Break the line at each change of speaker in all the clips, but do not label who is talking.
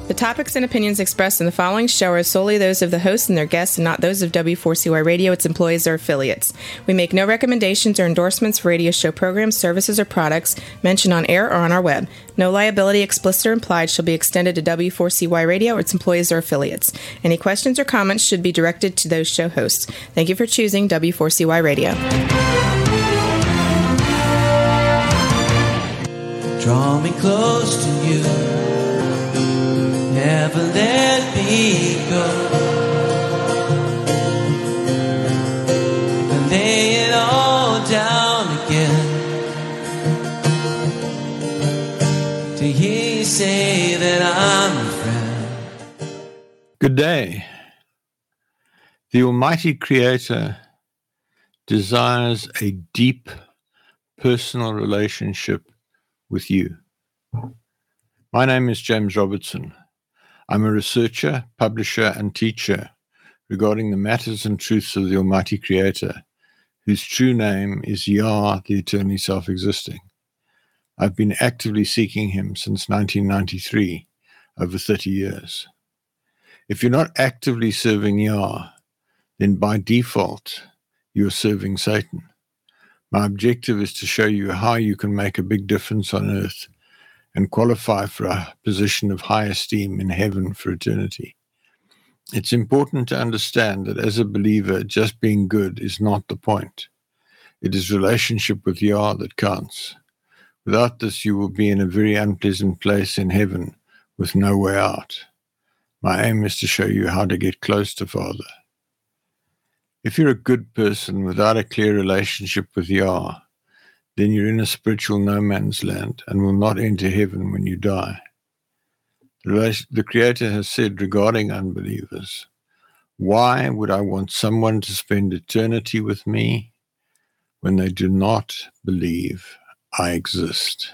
The topics and opinions expressed in the following show are solely those of the host and their guests and not those of W4CY Radio, its employees, or affiliates. We make no recommendations or endorsements for radio show programs, services, or products mentioned on air or on our web. No liability, explicit or implied, shall be extended to W4CY Radio or its employees or affiliates. Any questions or comments should be directed to those show hosts. Thank you for choosing W4CY Radio.
Draw me close to you, never let me go, and lay it all down again, to hear you say that I'm a friend.
Good day. The Almighty Creator desires a deep personal relationship with you. My name is James Robertson. I'm a researcher, publisher, and teacher regarding the matters and truths of the Almighty Creator, whose true name is Yah, the eternally self-existing. I've been actively seeking him since 1993, over 30 years. If you're not actively serving Yah, then by default, you're serving Satan. My objective is to show you how you can make a big difference on earth and qualify for a position of high esteem in heaven for eternity. It's important to understand that as a believer, just being good is not the point. It is relationship with Yah that counts. Without this, you will be in a very unpleasant place in heaven with no way out. My aim is to show you how to get close to Father. If you're a good person without a clear relationship with Yah, then you're in a spiritual no man's land and will not enter heaven when you die. The Creator has said regarding unbelievers, why would I want someone to spend eternity with me when they do not believe I exist?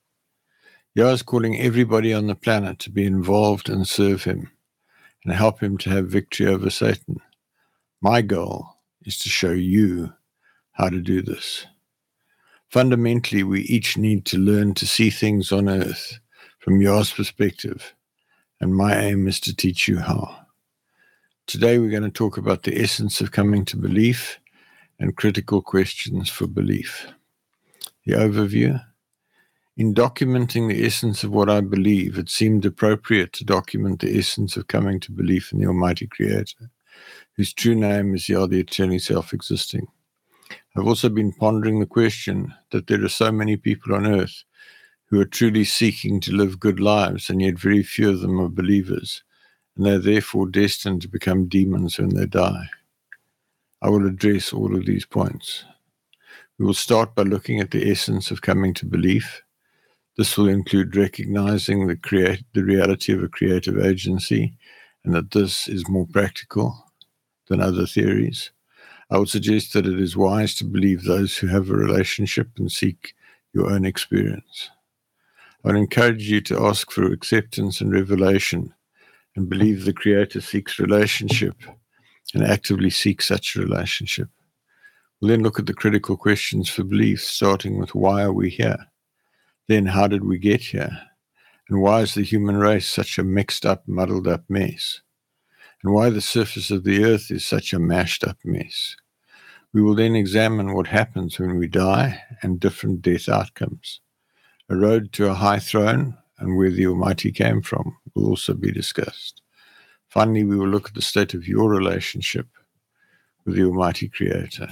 Yah is calling everybody on the planet to be involved and serve him and help him to have victory over Satan. My goal is to show you how to do this. Fundamentally, we each need to learn to see things on earth from Yah's perspective, and my aim is to teach you how. Today, we're going to talk about the essence of coming to belief and critical questions for belief. The overview. In documenting the essence of what I believe, it seemed appropriate to document the essence of coming to belief in the Almighty Creator, whose true name is Yah, the eternally self-existing. I've also been pondering the question that there are so many people on earth who are truly seeking to live good lives, and yet very few of them are believers, and they're therefore destined to become demons when they die. I will address all of these points. We will start by looking at the essence of coming to belief. This will include recognizing the reality of a creative agency, and that this is more practical than other theories. I would suggest that it is wise to believe those who have a relationship and seek your own experience. I would encourage you to ask for acceptance and revelation and believe the Creator seeks relationship and actively seek such a relationship. We'll then look at the critical questions for belief, starting with why are we here? Then how did we get here? And why is the human race such a mixed up, muddled up mess? And why the surface of the earth is such a mashed up mess. We will then examine what happens when we die and different death outcomes. A road to a high throne and where the Almighty came from will also be discussed. Finally, we will look at the state of your relationship with the Almighty Creator.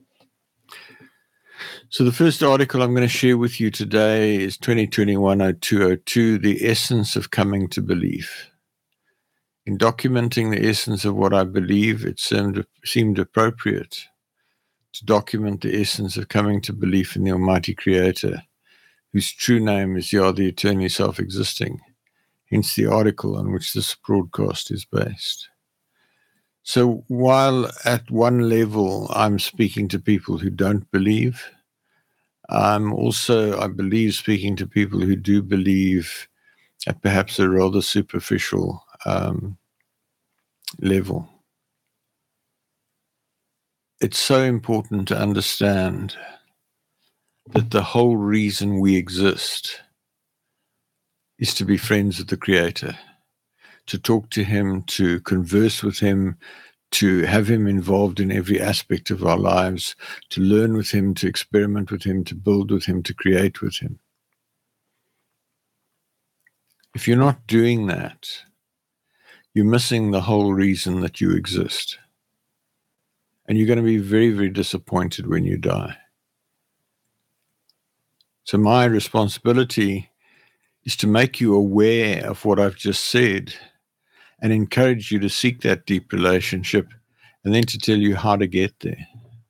So the first article I'm going to share with you today is 2021-0202, The Essence of Coming to Belief. In documenting the essence of what I believe, it seemed appropriate to document the essence of coming to belief in the Almighty Creator, whose true name is Yah, the eternally self-existing, hence the article on which this broadcast is based. So while at one level I'm speaking to people who don't believe, I'm also, I believe, speaking to people who do believe at perhaps a rather superficial level. It's so important to understand that the whole reason we exist is to be friends with the Creator. to talk to him, to converse with him, to have him involved in every aspect of our lives, to learn with him, to experiment with him, to build with him, to create with him. If you're not doing that, you're missing the whole reason that you exist. And you're going to be very, very disappointed when you die. So my responsibility is to make you aware of what I've just said and encourage you to seek that deep relationship, and then to tell you how to get there.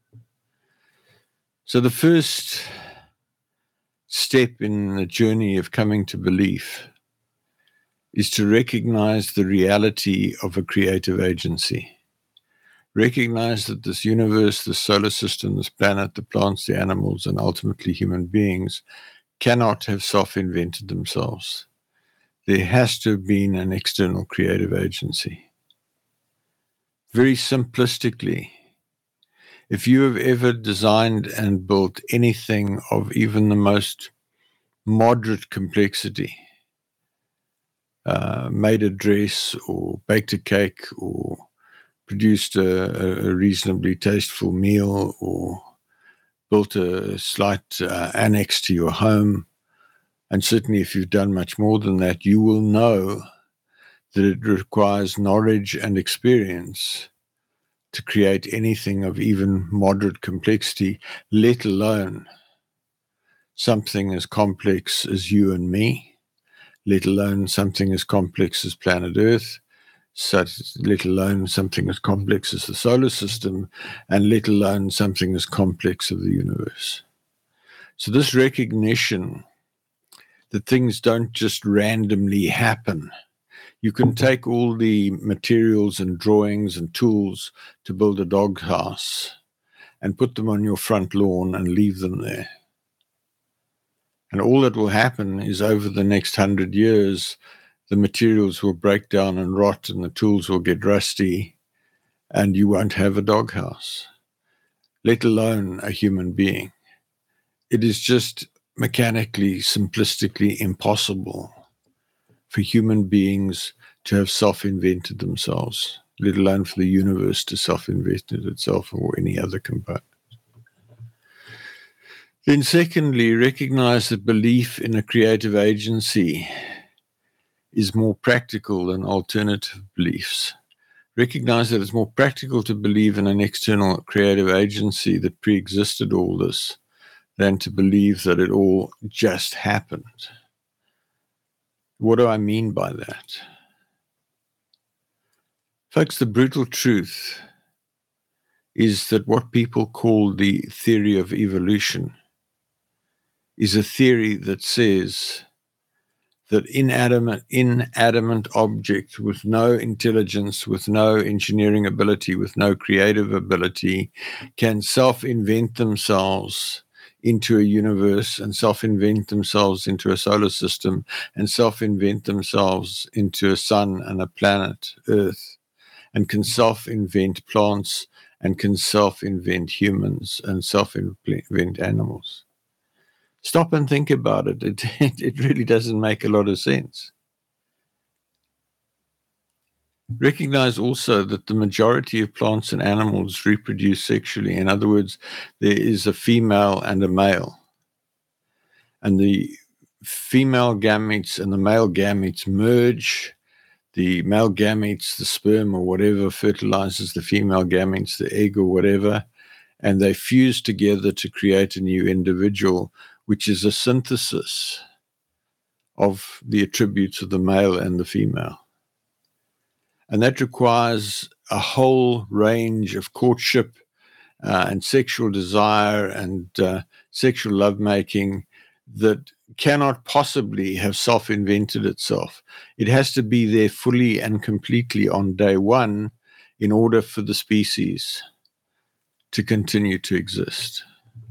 So the first step in the journey of coming to belief is to recognize the reality of a creative agency. Recognize that this universe, the solar system, this planet, the plants, the animals, and ultimately human beings cannot have self-invented themselves. There has to have been an external creative agency. Very simplistically, if you have ever designed and built anything of even the most moderate complexity, made a dress or baked a cake or produced a reasonably tasteful meal or built a slight annex to your home, and certainly if you've done much more than that, you will know that it requires knowledge and experience to create anything of even moderate complexity, let alone something as complex as you and me, let alone something as complex as planet Earth, let alone something as complex as the solar system, and let alone something as complex as the universe. So this recognition that things don't just randomly happen. You can take all the materials and drawings and tools to build a doghouse and put them on your front lawn and leave them there. And all that will happen is over the next 100 years, the materials will break down and rot and the tools will get rusty and you won't have a doghouse, let alone a human being. It is just mechanically, simplistically impossible for human beings to have self-invented themselves, let alone for the universe to self-invent itself or any other component. Then secondly, recognize that belief in a creative agency is more practical than alternative beliefs. Recognize that it's more practical to believe in an external creative agency that pre-existed all this than to believe that it all just happened. What do I mean by that? Folks, the brutal truth is that what people call the theory of evolution is a theory that says that inanimate object with no intelligence, with no engineering ability, with no creative ability, can self-invent themselves into a universe and self-invent themselves into a solar system and self-invent themselves into a sun and a planet, Earth, and can self-invent plants and can self-invent humans and self-invent animals. Stop and think about it. It really doesn't make a lot of sense. Recognize also that the majority of plants and animals reproduce sexually. In other words, there is a female and a male. And the female gametes and the male gametes merge. The male gametes, the sperm or whatever, fertilizes the female gametes, the egg or whatever, and they fuse together to create a new individual, which is a synthesis of the attributes of the male and the female. And that requires a whole range of courtship and sexual desire and sexual lovemaking that cannot possibly have self-invented itself. It has to be there fully and completely on day one in order for the species to continue to exist.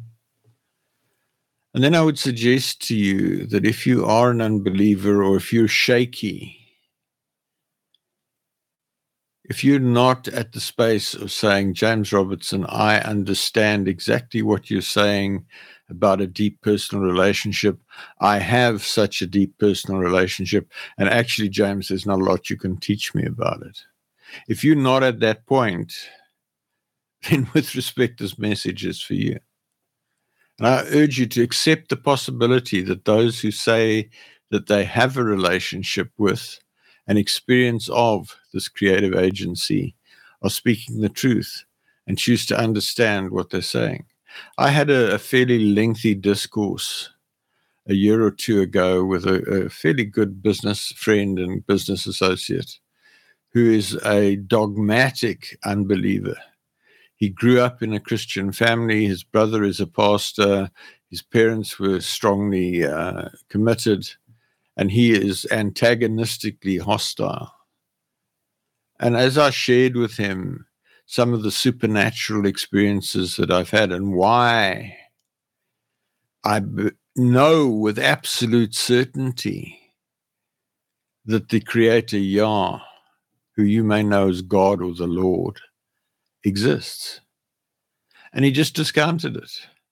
And then I would suggest to you that if you are an unbeliever or if you're shaky If you're not at the space of saying, James Robertson, I understand exactly what you're saying about a deep personal relationship. I have such a deep personal relationship. And actually, James, there's not a lot you can teach me about it. If you're not at that point, then with respect, this message is for you. And I urge you to accept the possibility that those who say that they have a relationship with an experience of this creative agency are speaking the truth and choose to understand what they're saying. I had a fairly lengthy discourse a year or two ago with a fairly good business friend and business associate who is a dogmatic unbeliever. He grew up in a Christian family. His brother is a pastor. His parents were strongly committed, and he is antagonistically hostile. And as I shared with him some of the supernatural experiences that I've had and why I know with absolute certainty that the Creator Yah, who you may know as God or the Lord, exists. And he just discounted it.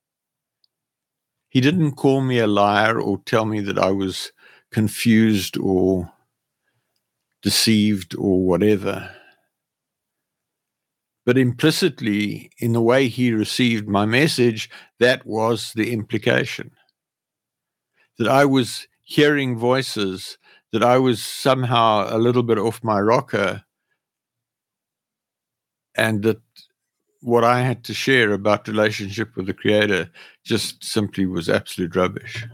He didn't call me a liar or tell me that I was confused or deceived or whatever. But implicitly, in the way he received my message, that was the implication. That I was hearing voices, that I was somehow a little bit off my rocker, and that what I had to share about relationship with the Creator just simply was absolute rubbish.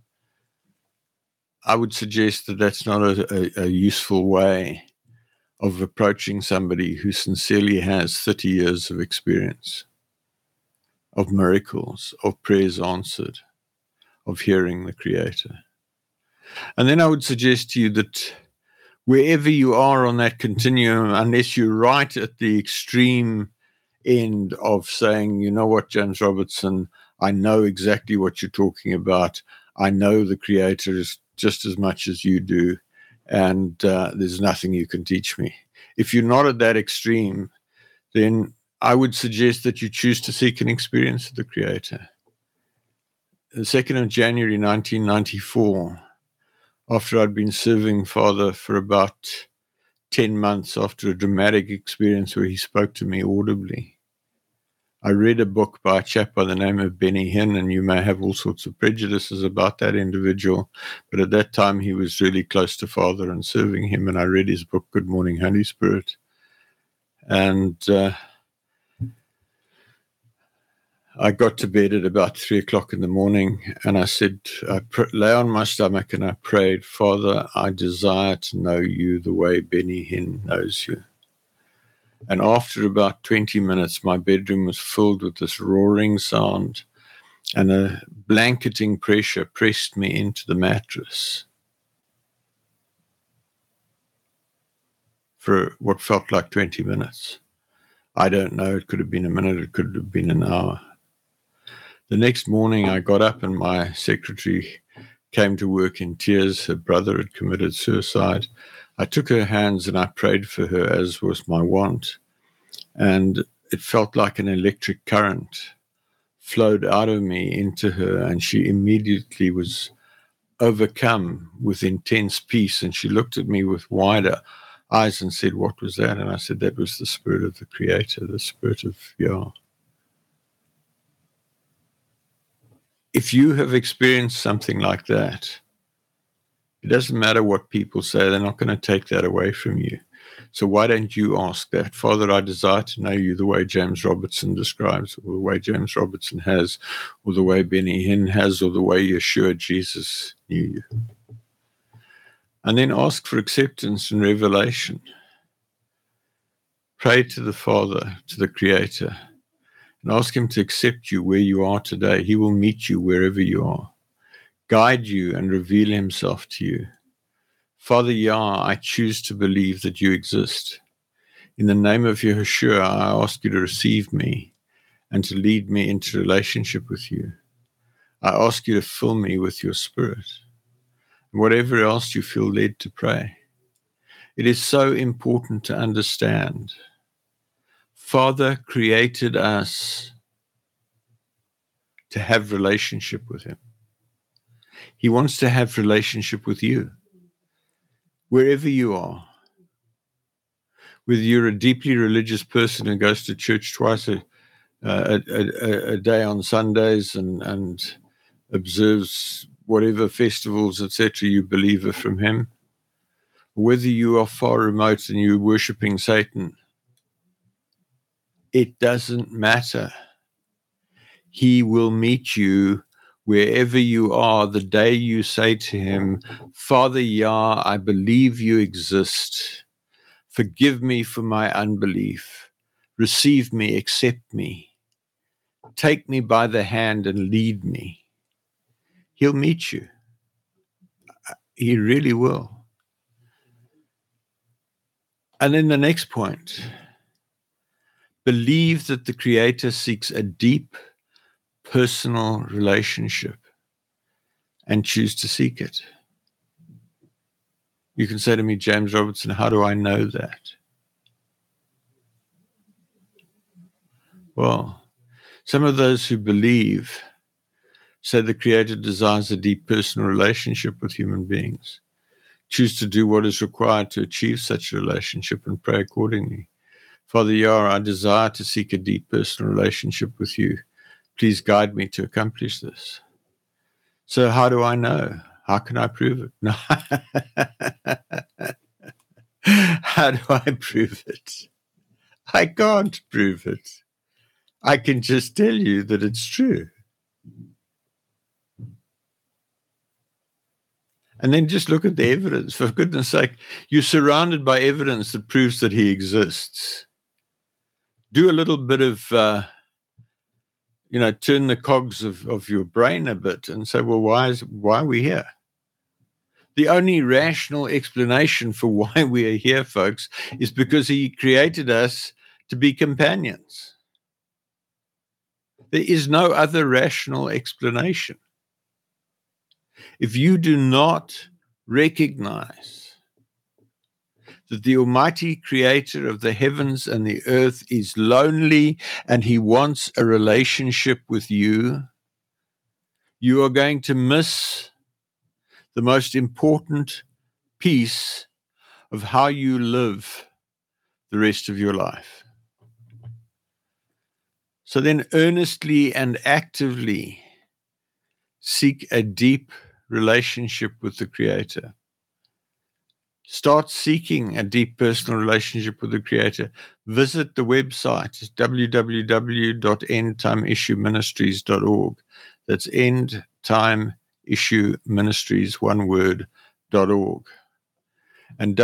I would suggest that that's not a useful way of approaching somebody who sincerely has 30 years of experience, of miracles, of prayers answered, of hearing the Creator. And then I would suggest to you that wherever you are on that continuum, unless you're right at the extreme end of saying, you know what, James Robertson, I know exactly what you're talking about. I know the Creator is just as much as you do, and there's nothing you can teach me. If you're not at that extreme, then I would suggest that you choose to seek an experience of the Creator. The 2nd of January 1994, after I'd been serving Father for about 10 months after a dramatic experience where he spoke to me audibly, I read a book by a chap by the name of Benny Hinn, and you may have all sorts of prejudices about that individual, but at that time he was really close to Father and serving him, and I read his book, Good Morning, Holy Spirit. And I got to bed at about 3 o'clock in the morning, and I said, I lay on my stomach and I prayed, Father, I desire to know you the way Benny Hinn knows you. And after about 20 minutes, my bedroom was filled with this roaring sound, and a blanketing pressure pressed me into the mattress for what felt like 20 minutes. I don't know. It could have been a minute. It could have been an hour. The next morning, I got up and my secretary came to work in tears. Her brother had committed suicide. I took her hands and I prayed for her, as was my wont. And it felt like an electric current flowed out of me into her, and she immediately was overcome with intense peace. And she looked at me with wider eyes and said, what was that? And I said, that was the Spirit of the Creator, the Spirit of Yah. If you have experienced something like that, it doesn't matter what people say, they're not going to take that away from you. So why don't you ask that? Father, I desire to know you the way James Robertson describes, or the way James Robertson has, or the way Benny Hinn has, or the way Yeshua Jesus knew you. And then ask for acceptance and revelation. Pray to the Father, to the Creator, and ask him to accept you where you are today. He will meet you wherever you are, guide you and reveal himself to you. Father Yah, I choose to believe that you exist. In the name of Yeshua, I ask you to receive me and to lead me into relationship with you. I ask you to fill me with your Spirit. And whatever else you feel led to pray. It is so important to understand. Father created us to have relationship with him. He wants to have relationship with you, wherever you are. Whether you're a deeply religious person who goes to church twice a day on Sundays and observes whatever festivals, etc., you believe are from him, whether you are far remote and you're worshipping Satan, it doesn't matter. He will meet you wherever you are the day you say to him, Father Yah, I believe you exist. Forgive me for my unbelief. Receive me, accept me. Take me by the hand and lead me. He'll meet you. He really will. And then the next point, believe that the Creator seeks a deep personal relationship and choose to seek it. You can say to me, James Robertson, how do I know that? Well, some of those who believe say the Creator desires a deep personal relationship with human beings. Choose to do what is required to achieve such a relationship and pray accordingly. Father Yah, I desire to seek a deep personal relationship with you. Please guide me to accomplish this. So how do I know? How can I prove it? No. How do I prove it? I can't prove it. I can just tell you that it's true. And then just look at the evidence. For goodness sake, you're surrounded by evidence that proves that he exists. Do a little bit of, turn the cogs of your brain a bit and say, well, why are we here? The only rational explanation for why we are here, folks, is because he created us to be companions. There is no other rational explanation. If you do not recognize that the Almighty Creator of the heavens and the earth is lonely and he wants a relationship with you, you are going to miss the most important piece of how you live the rest of your life. So then earnestly and actively seek a deep relationship with the Creator. Start seeking a deep personal relationship with the Creator. Visit the website, www.endtimeissueministries.org. That's endtimeissueministries, one word, .org. And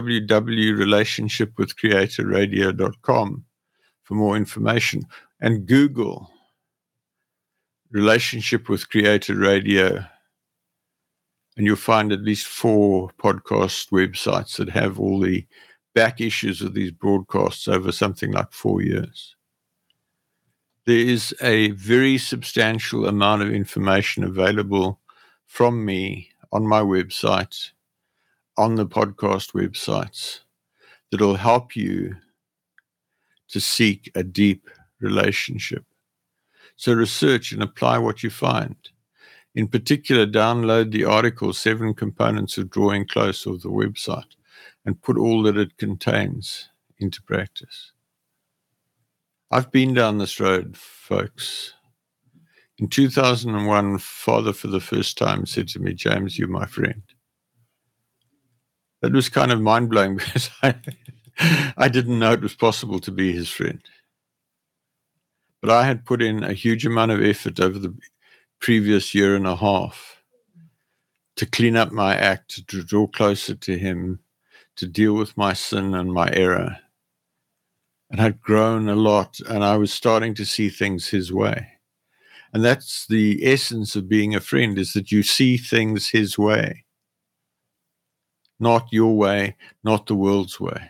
www.relationshipwithcreatorradio.com for more information. And Google Relationship with Creator Radio, and you'll find at least 4 podcast websites that have all the back issues of these broadcasts over something like 4 years. There is a very substantial amount of information available from me on my website, on the podcast websites, that will help you to seek a deep relationship. So research and apply what you find. In particular, download the article, 7 Components of Drawing Close, of the website, and put all that it contains into practice. I've been down this road, folks. In 2001, Father for the first time said to me, James, you're my friend. That was kind of mind-blowing because I didn't know it was possible to be his friend. But I had put in a huge amount of effort over the previous year and a half to clean up my act, to draw closer to him, to deal with my sin and my error. And I'd grown a lot, and I was starting to see things his way. And that's the essence of being a friend, is that you see things his way. Not your way, not the world's way.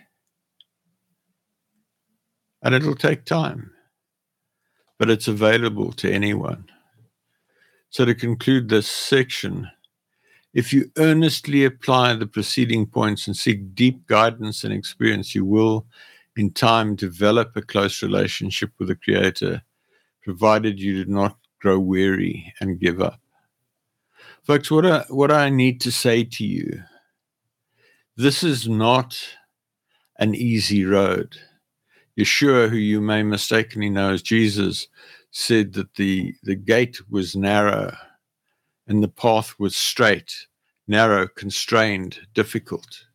And it'll take time, but it's available to anyone. So to conclude this section, If you earnestly apply the preceding points and seek deep guidance and experience, you will, in time, develop a close relationship with the Creator, provided you do not grow weary and give up. Folks, what I need to say to you, this is not an easy road. Yeshua, who you may mistakenly know as Jesus, said that the gate was narrow and the path was straight, narrow, constrained, difficult.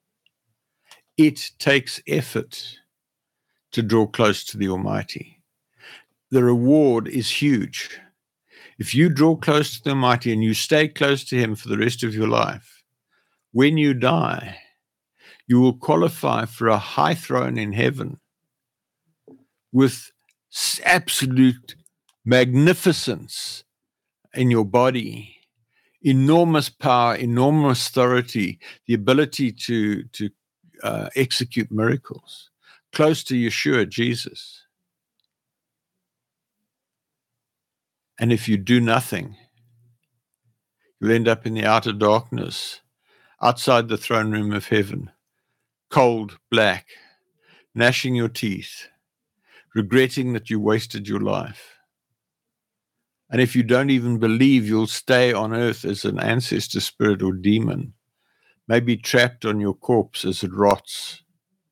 It takes effort to draw close to the Almighty. The reward is huge. If you draw close to the Almighty and you stay close to Him for the rest of your life, when you die, you will qualify for a high throne in heaven with absolute magnificence in your body, enormous power, enormous authority, the ability to execute miracles, close to Yeshua, Jesus. And if you do nothing, you'll end up in the outer darkness, outside the throne room of heaven, cold, black, gnashing your teeth, regretting that you wasted your life. And if you don't even believe, you'll stay on earth as an ancestor spirit or demon, maybe trapped on your corpse as it rots.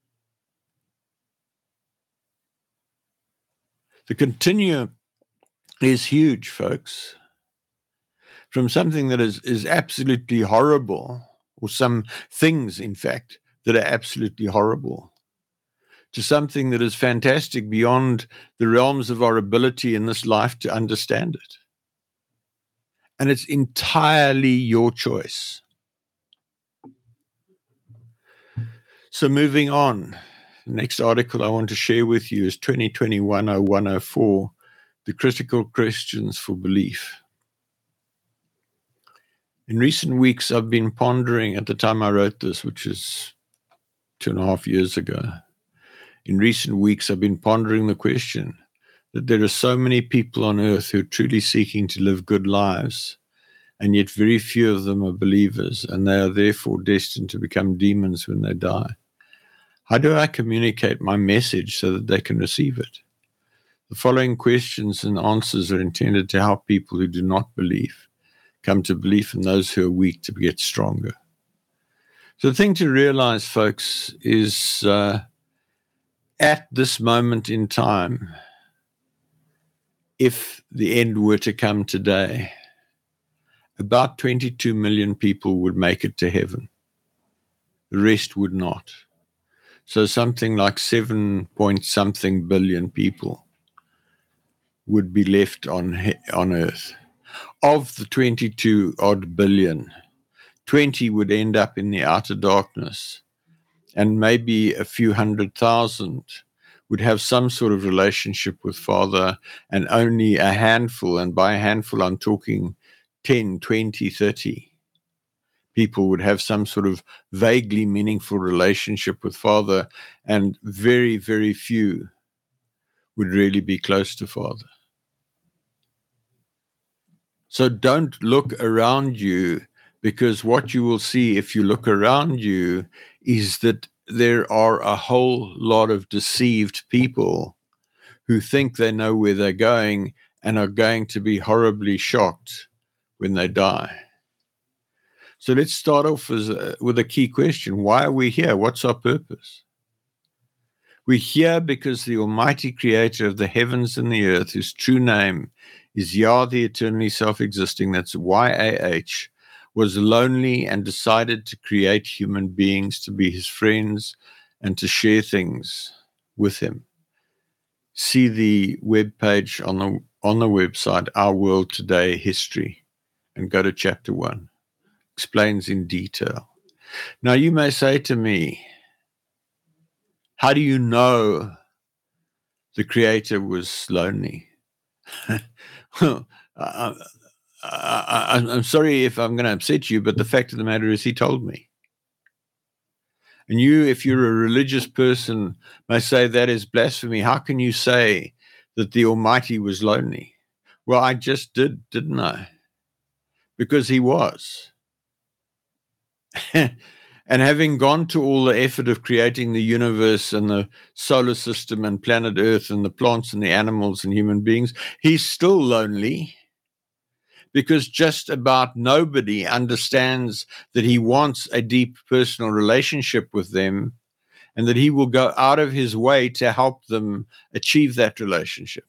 The continuum is huge, folks. From something that is absolutely horrible, or some things, in fact, that are absolutely horrible, to something that is fantastic beyond the realms of our ability in this life to understand it. And it's entirely your choice. So moving on, the next article I want to share with you is 2021-0104, The Critical Questions for Belief. In recent weeks, I've been pondering, at the time I wrote this, which is 2.5 years ago, in recent weeks, I've been pondering the question that there are so many people on earth who are truly seeking to live good lives, and yet very few of them are believers, and they are therefore destined to become demons when they die. How do I communicate my message so that they can receive it? The following questions and answers are intended to help people who do not believe come to belief, and those who are weak to get stronger. So the thing to realize, folks, is at this moment in time, if the end were to come today, about 22 million people would make it to heaven. The rest would not. So something like 7-point-something billion people would be left on earth. Of the 22 odd billion, 20 would end up in the outer darkness, and maybe a few 100,000 would have some sort of relationship with Father, and only a handful, and by a handful I'm talking 10, 20, 30 people would have some sort of vaguely meaningful relationship with Father, and very, very few would really be close to Father. So don't look around you, because what you will see if you look around you is that there are a whole lot of deceived people who think they know where they're going and are going to be horribly shocked when they die. So let's start off with a key question. Why are we here? What's our purpose? We're here because the Almighty Creator of the heavens and the earth, whose true name is Yah, the eternally self-existing, that's YAH, was lonely and decided to create human beings to be his friends and to share things with him. See the webpage on the website, Our World Today History, and go to chapter 1. Explains in detail. Now you may say to me, how do you know the Creator was lonely? Well, I'm sorry if I'm going to upset you, but the fact of the matter is he told me. And you, if you're a religious person, may say that is blasphemy. How can you say that the Almighty was lonely? Well, I just did, didn't I? Because he was. And having gone to all the effort of creating the universe and the solar system and planet Earth and the plants and the animals and human beings, he's still lonely, because just about nobody understands that he wants a deep personal relationship with them, and that he will go out of his way to help them achieve that relationship.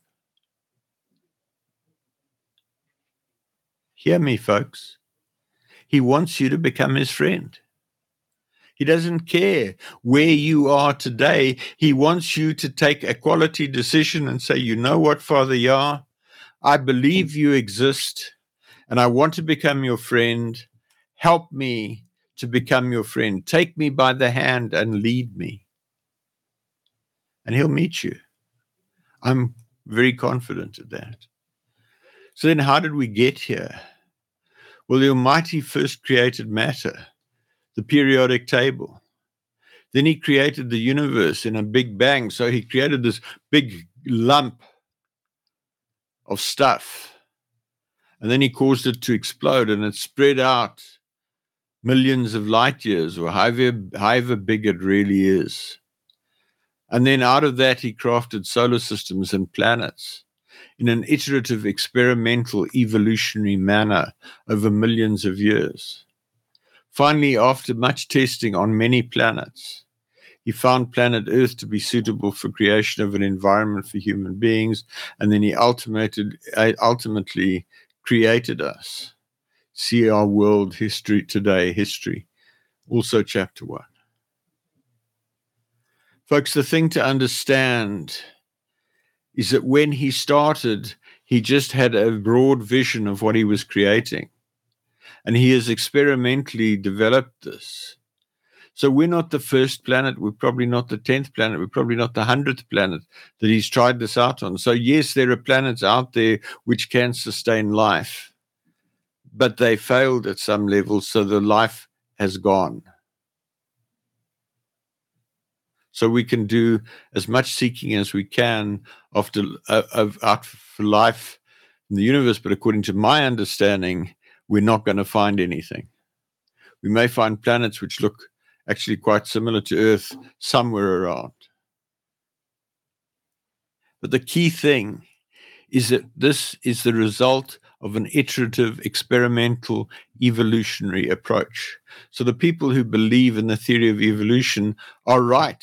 Hear me, folks. He wants you to become his friend. He doesn't care where you are today. He wants you to take a quality decision and say, you know what, Father Yah, I believe you exist, and I want to become your friend. Help me to become your friend. Take me by the hand and lead me. And he'll meet you. I'm very confident of that. So then how did we get here? Well, the Almighty first created matter, the periodic table. Then he created the universe in a big bang. So he created this big lump of stuff. And then he caused it to explode, and it spread out millions of light years, or however big it really is. And then out of that, he crafted solar systems and planets in an iterative, experimental, evolutionary manner over millions of years. Finally, after much testing on many planets, he found planet Earth to be suitable for creation of an environment for human beings, and then he ultimately created us. See our world history today, history, also chapter 1. Folks, the thing to understand is that when he started, he just had a broad vision of what he was creating. And he has experimentally developed this. So we're not the first planet. We're probably not the 10th planet. We're probably not the 100th planet that he's tried this out on. So yes, there are planets out there which can sustain life, but they failed at some level, so the life has gone. So we can do as much seeking as we can out for life in the universe, but according to my understanding, we're not going to find anything. We may find planets which look actually quite similar to Earth somewhere around. But the key thing is that this is the result of an iterative, experimental, evolutionary approach. So the people who believe in the theory of evolution are right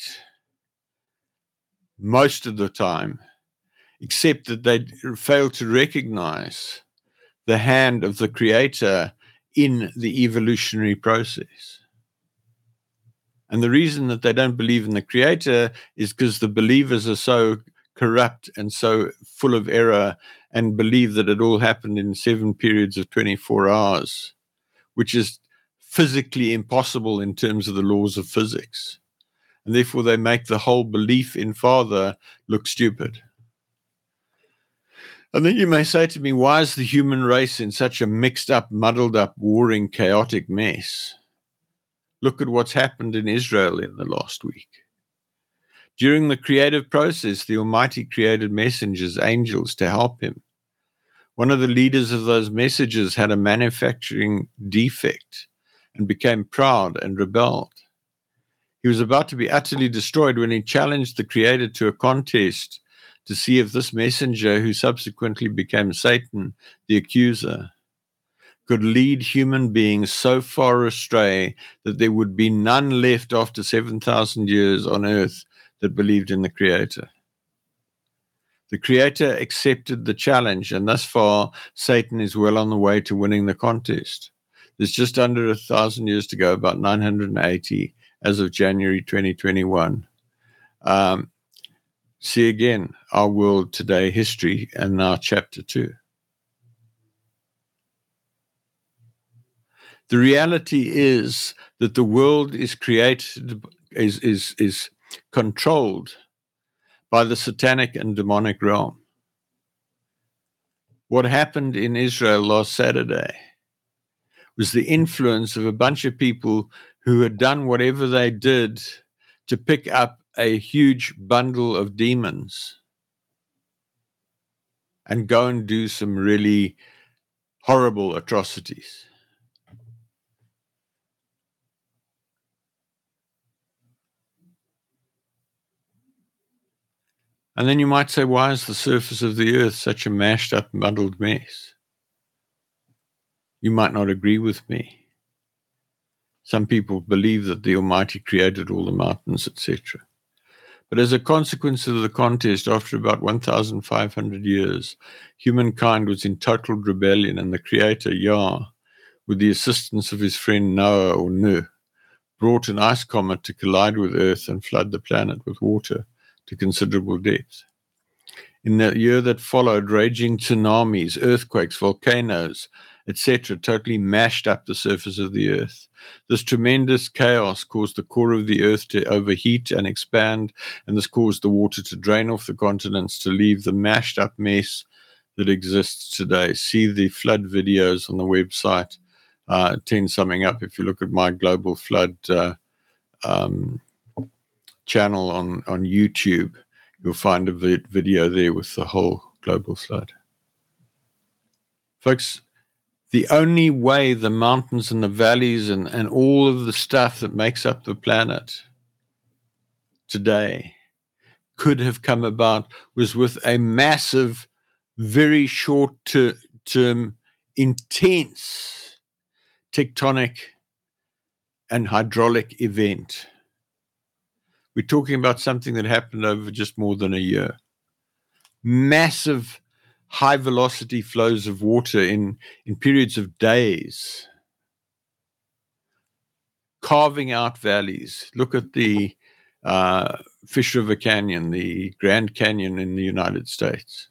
most of the time, except that they fail to recognize the hand of the Creator in the evolutionary process. And the reason that they don't believe in the Creator is because the believers are so corrupt and so full of error, and believe that it all happened in 7 periods of 24 hours, which is physically impossible in terms of the laws of physics. And therefore they make the whole belief in Father look stupid. And then you may say to me, why is the human race in such a mixed up, muddled up, warring, chaotic mess? Look at what's happened in Israel in the last week. During the creative process, the Almighty created messengers, angels, to help him. One of the leaders of those messengers had a manufacturing defect and became proud and rebelled. He was about to be utterly destroyed when he challenged the Creator to a contest to see if this messenger, who subsequently became Satan, the accuser, could lead human beings so far astray that there would be none left after 7,000 years on earth that believed in the Creator. The Creator accepted the challenge, and thus far, Satan is well on the way to winning the contest. There's just under 1,000 years to go, about 980 as of January 2021. See again, Our World Today History, and now Chapter 2. The reality is that the world is created, is controlled by the satanic and demonic realm. What happened in Israel last Saturday was the influence of a bunch of people who had done whatever they did to pick up a huge bundle of demons and go and do some really horrible atrocities. And then you might say, why is the surface of the earth such a mashed up, muddled mess? You might not agree with me. Some people believe that the Almighty created all the mountains, etc. But as a consequence of the contest, after about 1,500 years, humankind was in total rebellion, and the Creator, Yah, with the assistance of his friend Noah or Nuh, brought an ice comet to collide with Earth and flood the planet with water to considerable depth. In the year that followed, raging tsunamis, earthquakes, volcanoes, etc., totally mashed up the surface of the earth. This tremendous chaos caused the core of the earth to overheat and expand, and this caused the water to drain off the continents to leave the mashed up mess that exists today. See the flood videos on the website, 10 summing up. If you look at my Global Flood channel on YouTube, you'll find a video there with the whole global flood. Folks, the only way the mountains and the valleys and all of the stuff that makes up the planet today could have come about was with a massive, very short-term, intense tectonic and hydraulic event. We're talking about something that happened over just more than a year. Massive high velocity flows of water in periods of days, carving out valleys. Look at the Fish River Canyon, the Grand Canyon in the United States.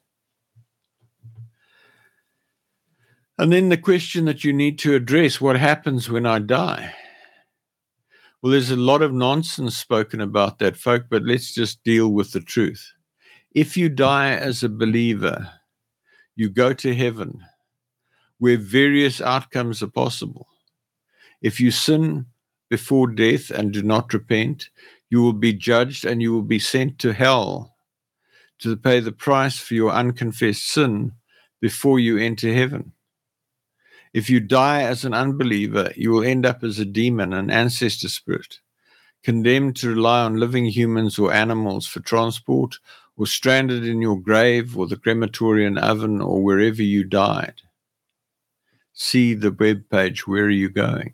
And then the question that you need to address, what happens when I die? Well, there's a lot of nonsense spoken about that, folk, but let's just deal with the truth. If you die as a believer, you go to heaven, where various outcomes are possible. If you sin before death and do not repent, you will be judged and you will be sent to hell to pay the price for your unconfessed sin before you enter heaven. If you die as an unbeliever, you will end up as a demon, an ancestor spirit, condemned to rely on living humans or animals for transport, or stranded in your grave or the crematorium oven or wherever you died. See the webpage, Where Are You Going?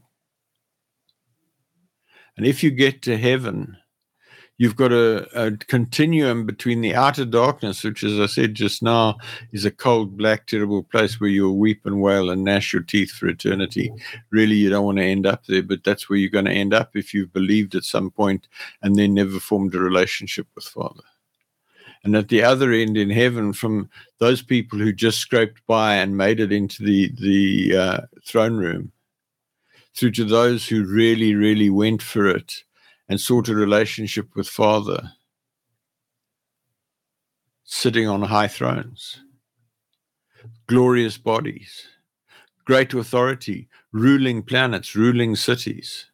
And if you get to heaven, you've got a continuum between the outer darkness, which, as I said just now, is a cold, black, terrible place where you'll weep and wail and gnash your teeth for eternity. Really, you don't want to end up there, but that's where you're going to end up if you've believed at some point and then never formed a relationship with Father. And at the other end in heaven, from those people who just scraped by and made it into the throne room, through to those who really, really went for it and sought a relationship with Father, sitting on high thrones, glorious bodies, great authority, ruling planets, ruling cities.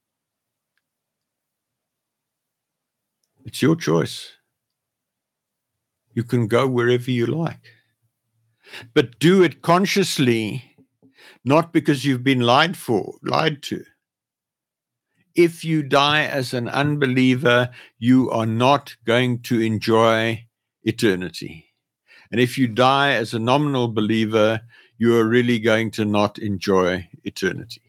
It's your choice. You can go wherever you like, but do it consciously, not because you've been lied to. If you die as an unbeliever, you are not going to enjoy eternity. And if you die as a nominal believer, you are really going to not enjoy eternity.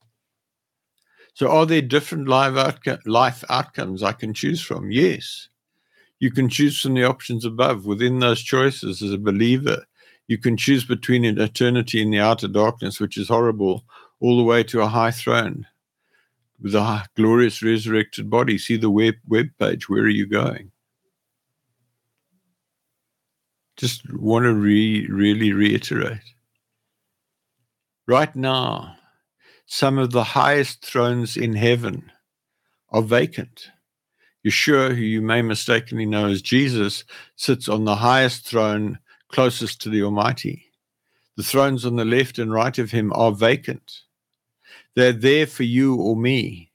So are there different life outcomes I can choose from? Yes. You can choose from the options above. Within those choices, as a believer, you can choose between an eternity in the outer darkness, which is horrible, all the way to a high throne with a glorious resurrected body. See the web page, Where Are You Going? Just want to really reiterate. Right now, some of the highest thrones in heaven are vacant. Yeshua, who you may mistakenly know as Jesus, sits on the highest throne closest to the Almighty. The thrones on the left and right of him are vacant. They're there for you or me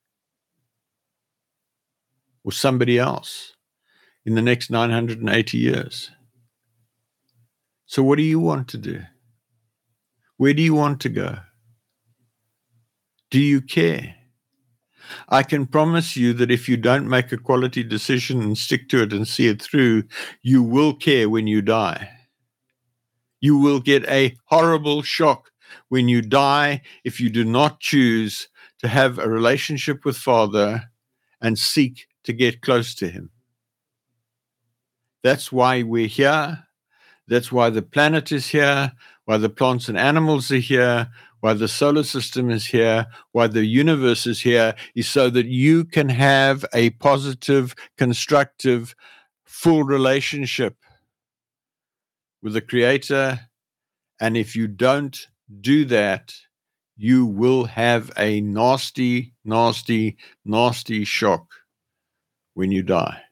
or somebody else in the next 980 years. So what do you want to do? Where do you want to go? Do you care? I can promise you that if you don't make a quality decision and stick to it and see it through, you will care when you die. You will get a horrible shock when you die if you do not choose to have a relationship with Father and seek to get close to Him. That's why we're here. That's why the planet is here, why the plants and animals are here, why the solar system is here, why the universe is here, is so that you can have a positive, constructive, full relationship with the Creator. And if you don't do that, you will have a nasty, nasty, nasty shock when you die.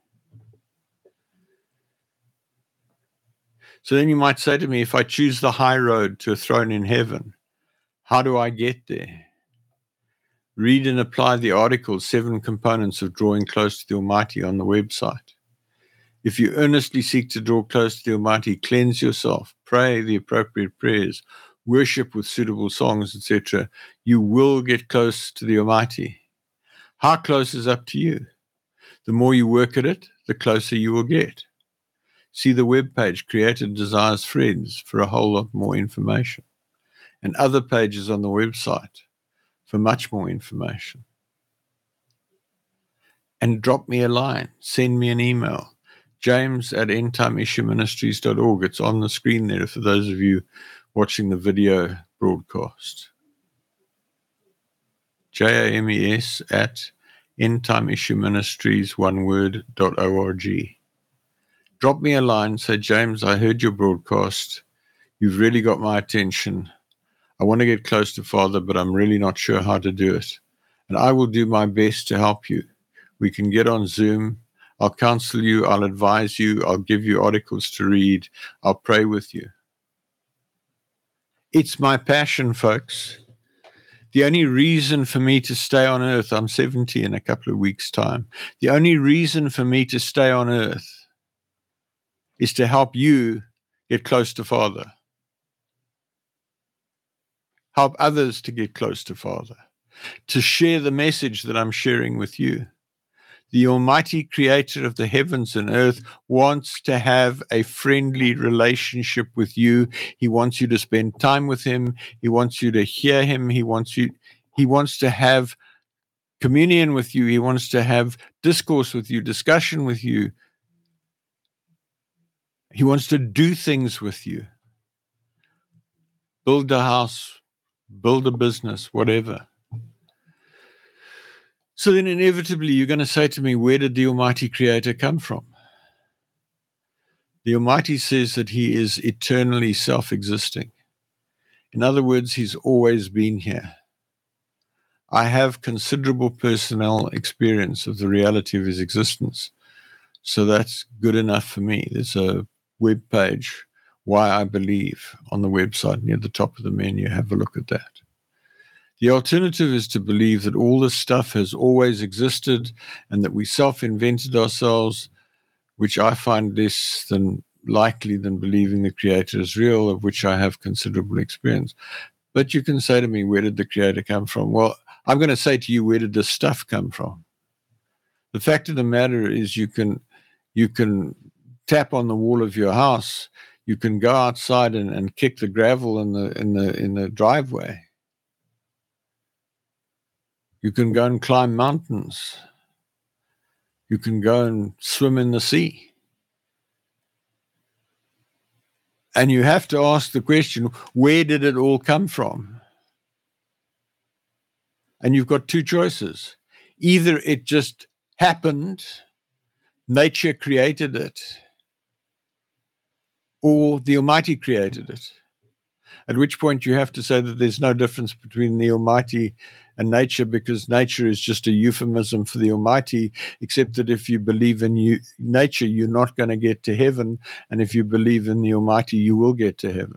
So then you might say to me, if I choose the high road to a throne in heaven, how do I get there? Read and apply the article, 7 Components of Drawing Close to the Almighty, on the website. If you earnestly seek to draw close to the Almighty, cleanse yourself, pray the appropriate prayers, worship with suitable songs, etc., you will get close to the Almighty. How close is up to you? The more you work at it, the closer you will get. See the webpage, Creator Desires Friends, for a whole lot more information, and other pages on the website for much more information. And drop me a line, send me an email, james@endtimeissueministries.org. It's on the screen there for those of you watching the video broadcast. james@endtimeissueministries.org. Drop me a line, say, James, I heard your broadcast. You've really got my attention. I want to get close to Father, but I'm really not sure how to do it. And I will do my best to help you. We can get on Zoom. I'll counsel you. I'll advise you. I'll give you articles to read. I'll pray with you. It's my passion, folks. The only reason for me to stay on earth, I'm 70 in a couple of weeks' time. The only reason for me to stay on earth is to help you get close to Father. Help others to get close to Father. To share the message that I'm sharing with you. The Almighty Creator of the heavens and earth wants to have a friendly relationship with you. He wants you to spend time with Him. He wants you to hear Him. He wants to have communion with you. He wants to have discourse with you, discussion with you. He wants to do things with you. Build a house, build a business, whatever. So then inevitably you're going to say to me, where did the Almighty Creator come from? The Almighty says that He is eternally self-existing. In other words, He's always been here. I have considerable personal experience of the reality of His existence. So that's good enough for me. There's a web page, Why I Believe, on the website near the top of the menu. Have a look at that. The alternative is to believe that all this stuff has always existed and that we self-invented ourselves, which I find less than likely than believing the Creator is real, of which I have considerable experience. But you can say to me, where did the Creator come from? Well, I'm going to say to you, where did this stuff come from? The fact of the matter is you can tap on the wall of your house. You can go outside and kick the gravel in the driveway. You can go and climb mountains. You can go and swim in the sea. And you have to ask the question, where did it all come from? And you've got two choices. Either it just happened, nature created it, or the Almighty created it. At which point you have to say that there's no difference between the Almighty and nature, because nature is just a euphemism for the Almighty, except that if you believe in nature, you're not going to get to heaven, and if you believe in the Almighty, you will get to heaven.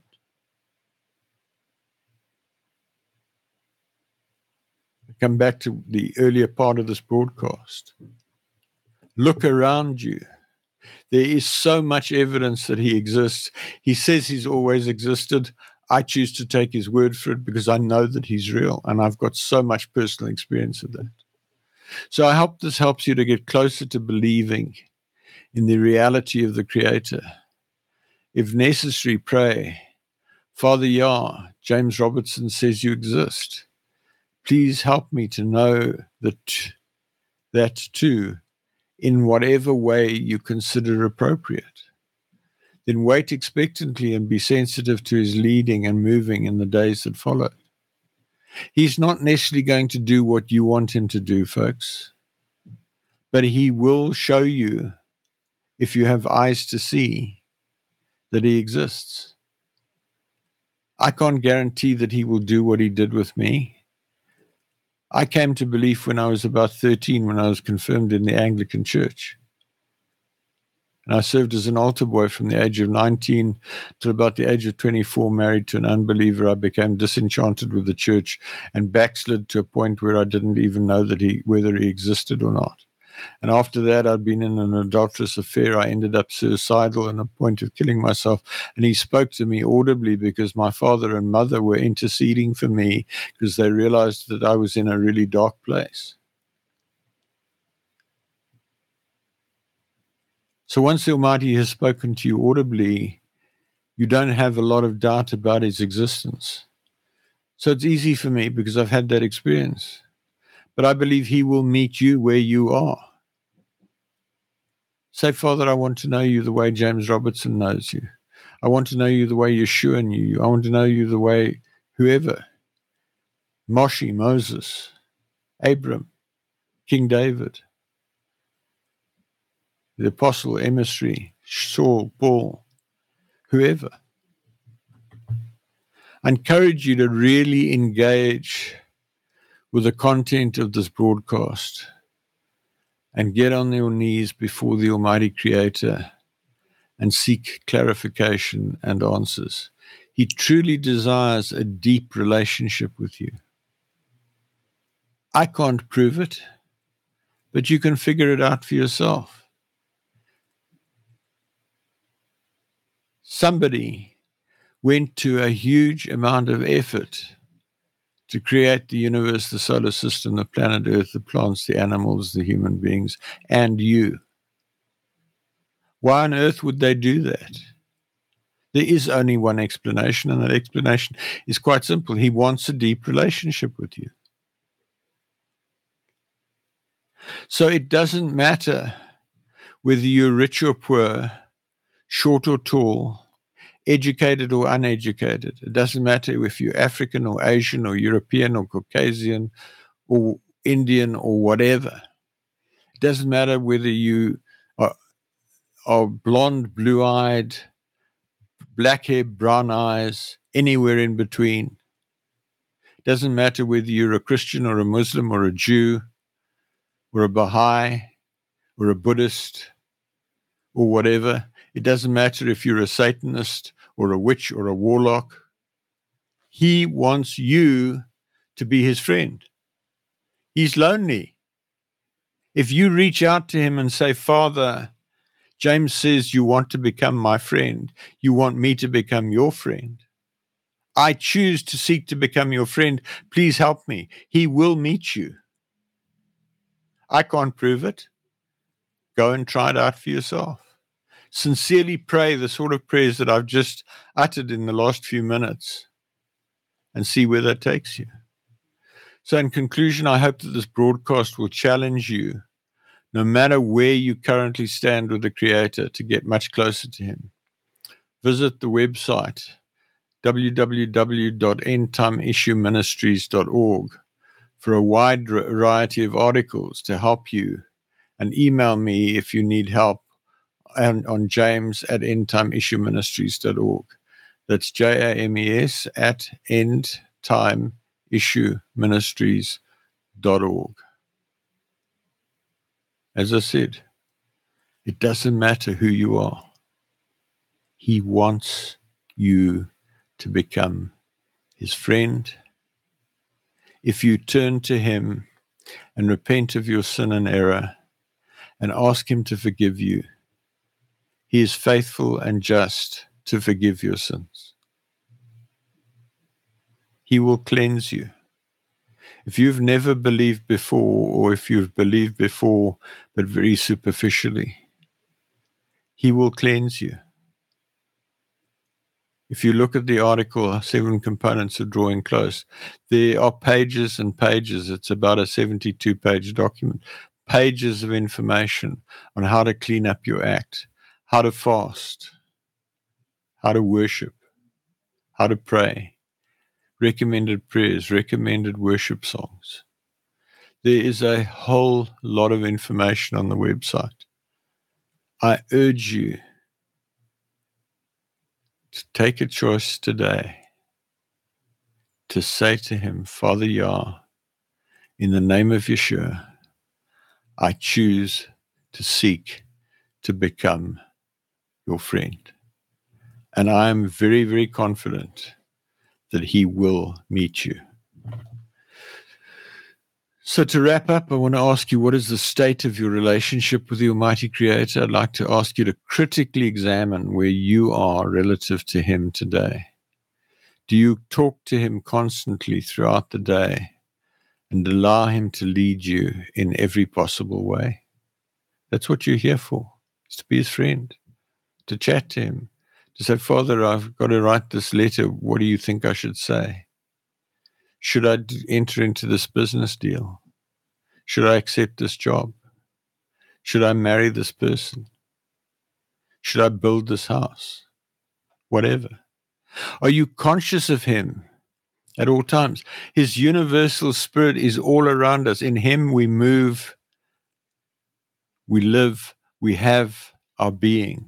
I come back to the earlier part of this broadcast. Look around you. There is so much evidence that He exists. He says He's always existed. I choose to take His word for it because I know that He's real, and I've got so much personal experience of that. So I hope this helps you to get closer to believing in the reality of the Creator. If necessary, pray, Father Yah, James Robertson says you exist. Please help me to know that too, in whatever way you consider appropriate. Then wait expectantly and be sensitive to his leading and moving in the days that follow. He's not necessarily going to do what you want him to do, folks, but he will show you, if you have eyes to see, that he exists. I can't guarantee that he will do what he did with me. I came to belief when I was about 13, when I was confirmed in the Anglican Church. And I served as an altar boy from the age of 19 till about the age of 24, married to an unbeliever. I became disenchanted with the church and backslid to a point where I didn't even know whether he existed or not. And after that, I'd been in an adulterous affair. I ended up suicidal and a point of killing myself. And he spoke to me audibly because my father and mother were interceding for me because they realized that I was in a really dark place. So once the Almighty has spoken to you audibly, you don't have a lot of doubt about his existence. So it's easy for me because I've had that experience. But I believe he will meet you where you are. Say, Father, I want to know you the way James Robertson knows you. I want to know you the way Yeshua knew you. I want to know you the way whoever, Moshe, Moses, Abram, King David, the apostle, emissary, Saul, Paul, whoever. I encourage you to really engage with the content of this broadcast and get on your knees before the Almighty Creator and seek clarification and answers. He truly desires a deep relationship with you. I can't prove it, but you can figure it out for yourself. Somebody went to a huge amount of effort to create the universe, the solar system, the planet Earth, the plants, the animals, the human beings, and you. Why on earth would they do that? There is only one explanation, and that explanation is quite simple. He wants a deep relationship with you. So it doesn't matter whether you're rich or poor, short or tall, educated or uneducated. It doesn't matter if you're African or Asian or European or Caucasian or Indian or whatever. It doesn't matter whether you are blonde, blue-eyed, black hair, brown eyes, anywhere in between. It doesn't matter whether you're a Christian or a Muslim or a Jew or a Baha'i or a Buddhist or whatever. It doesn't matter if you're a Satanist or a witch or a warlock. He wants you to be his friend. He's lonely. If you reach out to him and say, Father, James says you want to become my friend. You want me to become your friend. I choose to seek to become your friend. Please help me. He will meet you. I can't prove it. Go and try it out for yourself. Sincerely pray the sort of prayers that I've just uttered in the last few minutes and see where that takes you. So in conclusion, I hope that this broadcast will challenge you, no matter where you currently stand with the Creator, to get much closer to him. Visit the website www.endtimeissueministries.org for a wide variety of articles to help you, and email me if you need help on james@endtimeissueministries.org. That's JAMES at endtimeissueministries.org. As I said, it doesn't matter who you are. He wants you to become his friend. If you turn to him and repent of your sin and error and ask him to forgive you, he is faithful and just to forgive your sins. He will cleanse you. If you've never believed before, or if you've believed before but very superficially, he will cleanse you. If you look at the article, 7 Components of Drawing Close, there are pages and pages. It's about a 72-page document. Pages of information on how to clean up your act, how to fast, how to worship, how to pray, recommended prayers, recommended worship songs. There is a whole lot of information on the website. I urge you to take a choice today to say to him, Father Yah, in the name of Yeshua, I choose to seek to become your friend. And I am very, very confident that he will meet you. So to wrap up, I want to ask you, what is the state of your relationship with the Almighty Creator? I'd like to ask you to critically examine where you are relative to him today. Do you talk to him constantly throughout the day and allow him to lead you in every possible way? That's what you're here for, is to be his friend, to chat to him, to say, Father, I've got to write this letter. What do you think I should say? Should I enter into this business deal? Should I accept this job? Should I marry this person? Should I build this house? Whatever. Are you conscious of him at all times? His universal spirit is all around us. In him we move, we live, we have our being.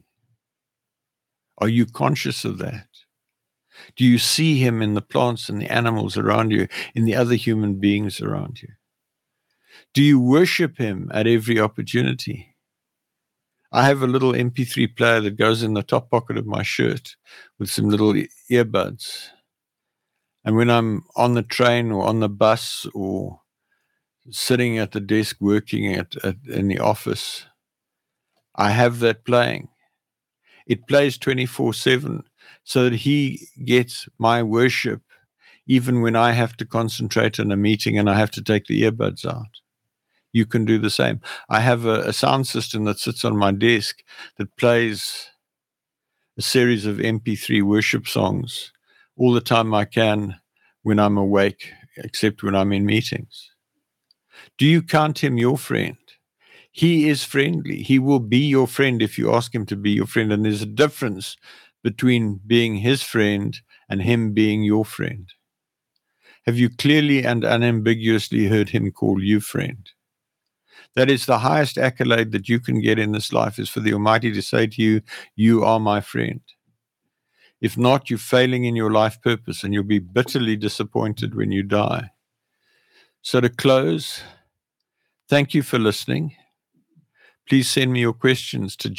Are you conscious of that? Do you see him in the plants and the animals around you, in the other human beings around you? Do you worship him at every opportunity? I have a little MP3 player that goes in the top pocket of my shirt with some little earbuds. And when I'm on the train or on the bus or sitting at the desk working in the office, I have that playing. It plays 24/7 so that he gets my worship even when I have to concentrate on a meeting and I have to take the earbuds out. You can do the same. I have a sound system that sits on my desk that plays a series of MP3 worship songs all the time I can when I'm awake, except when I'm in meetings. Do you count him your friend? He is friendly. He will be your friend if you ask him to be your friend. And there's a difference between being his friend and him being your friend. Have you clearly and unambiguously heard him call you friend? That is the highest accolade that you can get in this life, is for the Almighty to say to you, you are my friend. If not, you're failing in your life purpose and you'll be bitterly disappointed when you die. So to close, thank you for listening. Please send me your questions to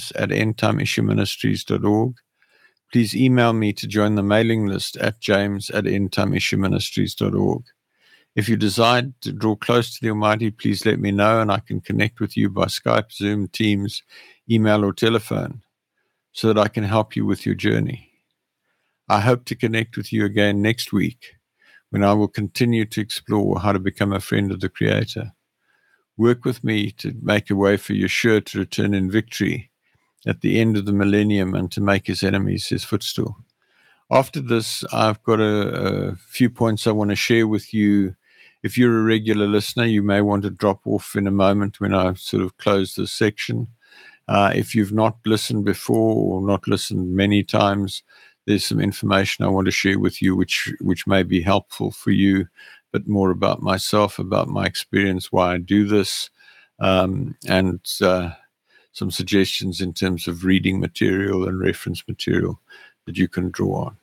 james@endtimeissueministries.org. Please email me to join the mailing list at james@endtimeissueministries.org. If you decide to draw close to the Almighty, please let me know and I can connect with you by Skype, Zoom, Teams, email, or telephone so that I can help you with your journey. I hope to connect with you again next week when I will continue to explore how to become a friend of the Creator. Work with me to make a way for Yeshua to return in victory at the end of the millennium and to make his enemies his footstool. After this, I've got a few points I want to share with you. If you're a regular listener, you may want to drop off in a moment when I sort of close this section. If you've not listened before or not listened many times, there's some information I want to share with you which may be helpful for you, but more about myself, about my experience, why I do this, and some suggestions in terms of reading material and reference material that you can draw on.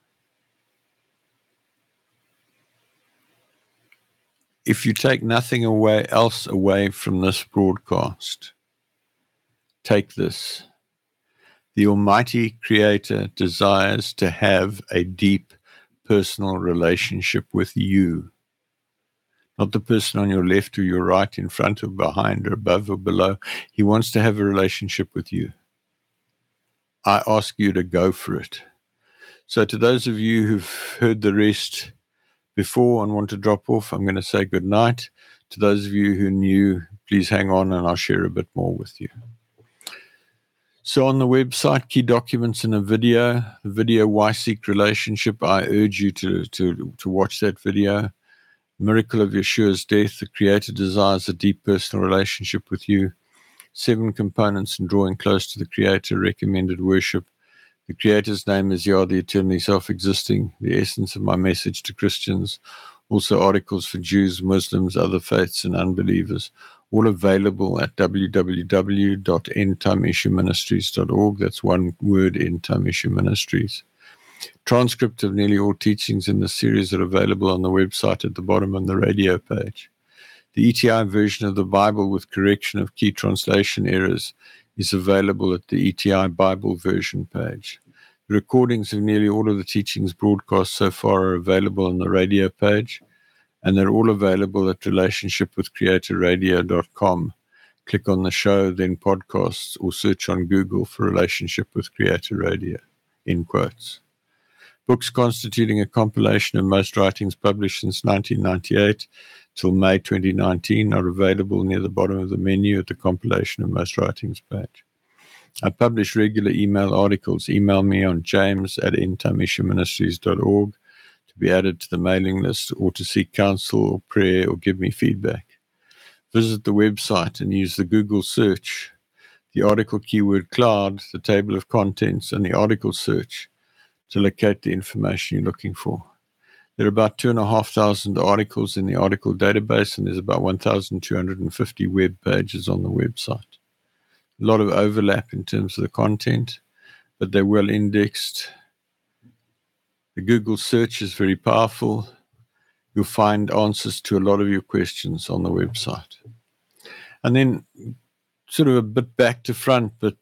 If you take nothing else away from this broadcast, take this. The Almighty Creator desires to have a deep personal relationship with you. Not the person on your left or your right, in front or behind or above or below. He wants to have a relationship with you. I ask you to go for it. So to those of you who've heard the rest, before and want to drop off, I'm going to say good night. To those of you who knew, please hang on and I'll share a bit more with you. So on the website, key documents and a video, the video Why Seek Relationship. I urge you to watch that video. Miracle of Yeshua's death. The Creator desires a deep personal relationship with you. 7 components in drawing close to the Creator. Recommended worship. The Creator's name is Yah, the eternally self-existing. The essence of my message to Christians. Also articles for Jews, Muslims, other faiths, and unbelievers. All available at www.endtimeissueministries.org. That's one word, End Time Issue Ministries. Transcript of nearly all teachings in the series are available on the website at the bottom on the radio page. The ETI version of the Bible with correction of key translation errors is available at the ETI Bible version page. The recordings of nearly all of the teachings broadcast so far are available on the radio page, and they're all available at relationshipwithcreatorradio.com. Click on the show, then podcasts, or search on Google for Relationship with Creator Radio, in quotes. Books constituting a compilation of most writings published since 1998 till May 2019 are available near the bottom of the menu at the compilation of most writings page. I publish regular email articles. Email me on james@endtimeissueministries.org to be added to the mailing list or to seek counsel or prayer or give me feedback. Visit the website and use the Google search, the article keyword cloud, the table of contents, and the article search to locate the information you're looking for. There are about 2,500 articles in the article database, and there's about 1,250 web pages on the website. A lot of overlap in terms of the content, but they're well indexed. The Google search is very powerful. You'll find answers to a lot of your questions on the website. And then sort of a bit back to front, but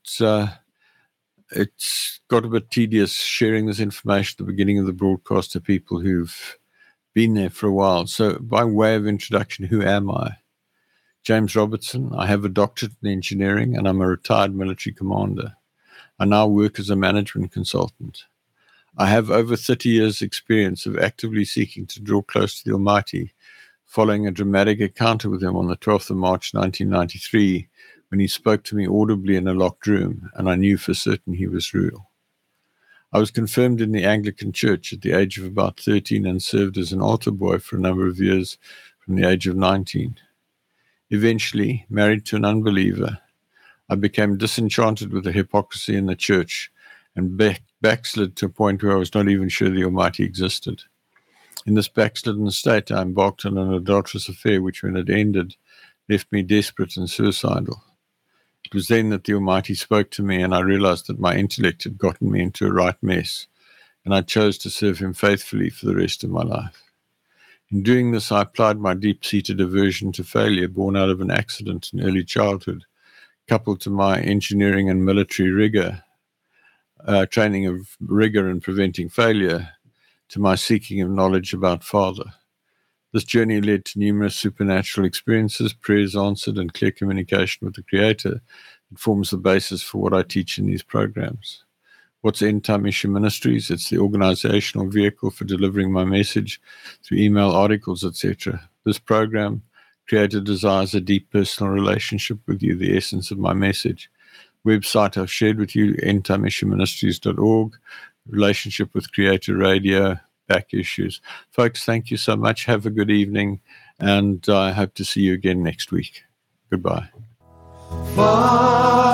it's got a bit tedious sharing this information at the beginning of the broadcast to people who've been there for a while. So by way of introduction, who am I? James Robertson. I have a doctorate in engineering and I'm a retired military commander. I now work as a management consultant. I have over 30 years' experience of actively seeking to draw close to the Almighty, following a dramatic encounter with him on the 12th of March 1993, when he spoke to me audibly in a locked room, and I knew for certain he was real. I was confirmed in the Anglican Church at the age of about 13 and served as an altar boy for a number of years from the age of 19. Eventually, married to an unbeliever, I became disenchanted with the hypocrisy in the church and backslid to a point where I was not even sure the Almighty existed. In this backslidden state, I embarked on an adulterous affair which, when it ended, left me desperate and suicidal. It was then that the Almighty spoke to me, and I realized that my intellect had gotten me into a right mess, and I chose to serve him faithfully for the rest of my life. In doing this, I applied my deep-seated aversion to failure born out of an accident in early childhood, coupled to my engineering and military training of rigor in preventing failure, to my seeking of knowledge about Father. This journey led to numerous supernatural experiences, prayers answered, and clear communication with the Creator. It forms the basis for what I teach in these programs. What's End Time Issue Ministries? It's the organizational vehicle for delivering my message through email, articles, etc. This program, Creator desires a deep personal relationship with you, the essence of my message. Website I've shared with you, endtimeissueministries.org, Relationship with Creator Radio, back issues. Folks, thank you so much. Have a good evening, and I hope to see you again next week. Goodbye.